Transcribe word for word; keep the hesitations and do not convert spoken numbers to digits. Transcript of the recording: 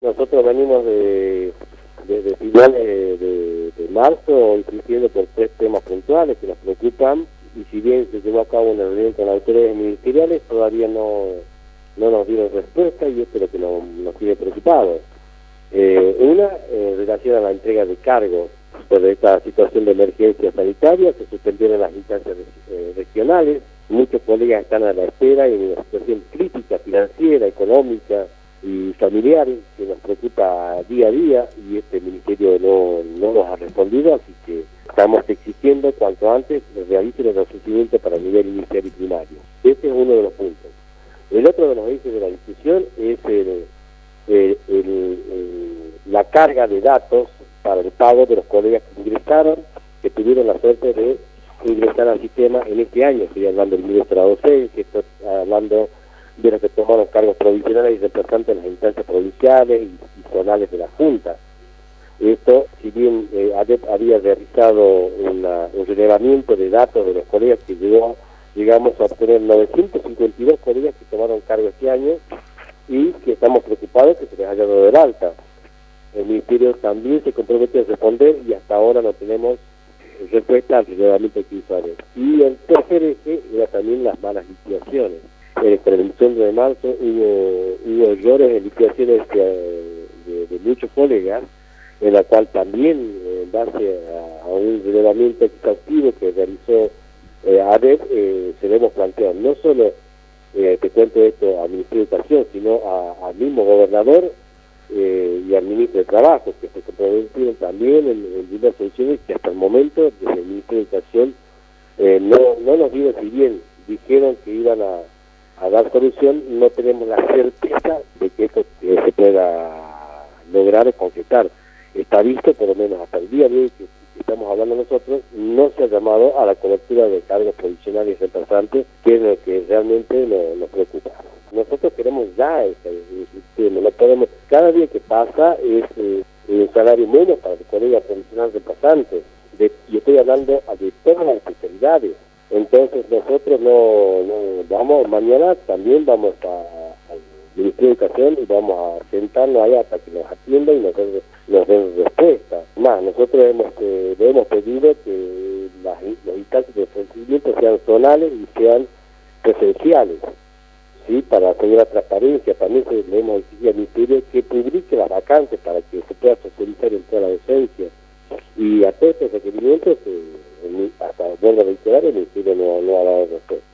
nosotros venimos de, de, de finales de, de, de marzo insistiendo por tres temas puntuales que nos preocupan, y si bien se llevó a cabo una reunión con autoridades ministeriales, todavía no, no nos dieron respuesta, y esto es lo que nos, nos tiene preocupados. Eh, una, en relación a la entrega de cargos por esta situación de emergencia sanitaria, se suspendieron las instancias eh, regionales, muchos colegas están a la espera y en una situación crítica, financiera, económica y familiar, que nos preocupa día a día, y este ministerio no, no nos ha respondido, así que estamos exigiendo cuanto antes realicen el ofrecimiento para el nivel inicial y primario. Este es uno de los puntos. El otro de los ejes de la discusión es el, el, el, el, la carga de datos para el pago de los colegas que ingresaron, que tuvieron la suerte de ingresar al sistema en este año. Estoy hablando del ministro de la docencia, estoy hablando de los que tomaron cargos provisionales y representantes en las instancias provinciales y, y zonales de la Junta. Esto, si bien eh, había realizado una, un relevamiento de datos de los colegas que llegó, llegamos a obtener novecientos cincuenta y dos colegas que tomaron cargo este año, y que estamos preocupados que se les haya dado el alta. El Ministerio también se compromete a responder, y hasta ahora no tenemos respuesta al relevamiento que hizo Adet. Y el tercer eje era también las malas liquidaciones. Eh, con el diciembre de marzo hubo, hubo errores en liquidaciones de, de, de muchos colegas, en la cual también, eh, en base a, a un relevamiento exhaustivo que realizó eh, Adet, eh, se le hemos planteado no solo, eh, te cuento esto, al Ministerio de Educación, sino a, al mismo gobernador eh, y al ministro de Trabajo, que se comprometieron también en, en diversas soluciones que hasta el momento, desde el Ministerio de Educación, eh, no, no nos dieron, si bien dijeron que iban a, a dar solución, no tenemos la certeza de que esto eh, se pueda lograr o concretar. Está visto, por lo menos hasta el día de hoy que estamos hablando nosotros, no se ha llamado a la cobertura de cargos provisionales y reemplazantes, que es lo que realmente nos, nos preocupa. Nosotros queremos ya este, sistema, no podemos, cada día que pasa es eh, un salario menos para el colega provisional reemplazante, de, yo estoy hablando de todas las especialidades. Entonces nosotros no, no vamos, mañana también vamos a, al Ministerio de Educación y vamos a sentarnos allá hasta que nos atiendan y nos den, nos den respuesta. Más, nosotros hemos, eh, le hemos pedido que las, las instancias de ofrecimiento sean zonales y sean presenciales, ¿sí? Para tener la transparencia. También se, le hemos exigido al Ministerio que publique las vacantes para que se pueda socializar en toda la docencia. Y a todos estos requerimientos, eh, hasta vuelvo a reiterar, el Ministerio no, no ha dado respuesta.